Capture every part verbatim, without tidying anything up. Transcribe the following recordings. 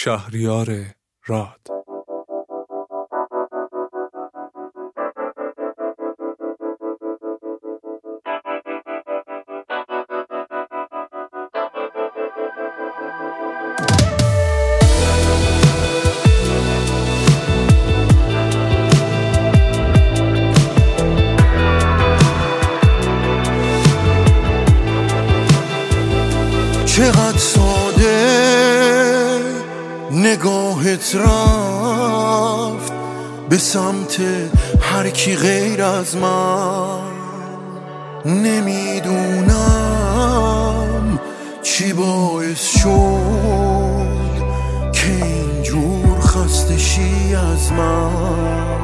شهریار راد. چقدر ساده نگاهت رفت به سمت هر کی غیر از من. نمیدونم چی باعث شد که اینجور خسته شی از من.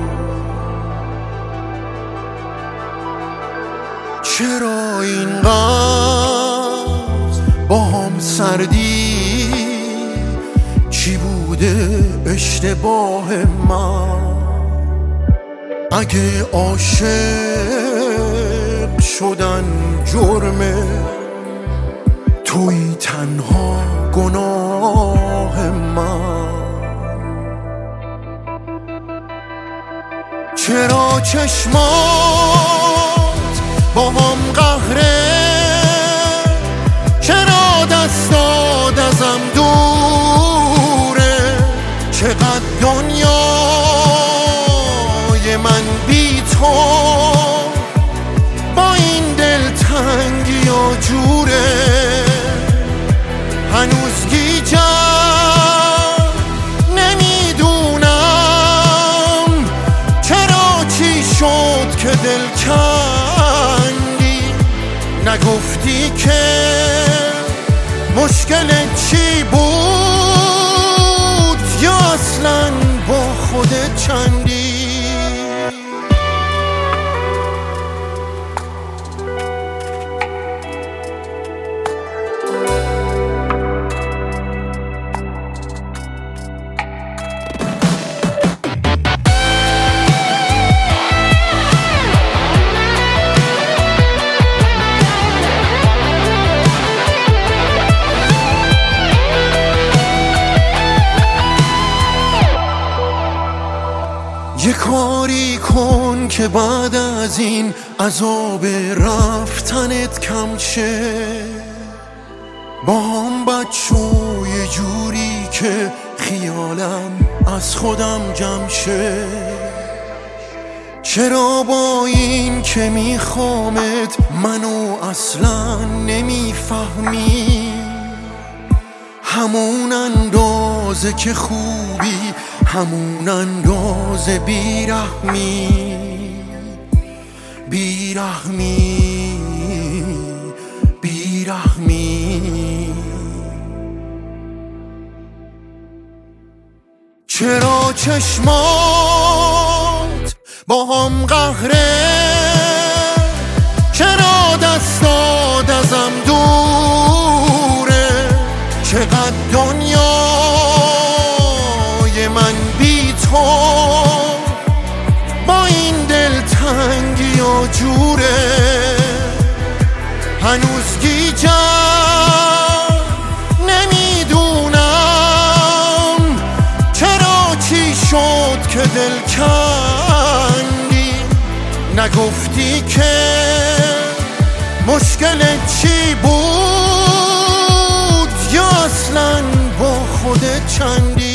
چرا اینقدر با هم سردی؟ چی بوده اشتباه من؟ اگه عاشق شدن جرمه، توی تنها گناه من. چرا چشمات با هم قهره؟ چرا دستات ازم دوره؟ چقدر دنیای من بی تو با این دلتنگی و جوره. هنوز گیجم نمیدونم چرا چی شد که دل کندی. نگفتی که مشکلت چی بود یا اصلاً با خودت چندی؟ یه کاری کن که بعد از این عذاب رفتنت کم شه. با هم بچو یه جوری که خیالم از خودم جمع شه. چرا با این که میخوامت منو اصلا نمیفهمی؟ همون اندازه که خوبی، همون اندازه بیرحمی. بیرحمی بیرحمی. چرا چشمات با هم قهره؟ چرا دستات ازم دوره؟ چقدر دنیای من بی تو با این دلتنگی و جوره. هنوز گیجم نمیدونم چرا چی شد که دل کندی. نگفتی که مشکلت چی بود یا اصلاً با خودت چندی؟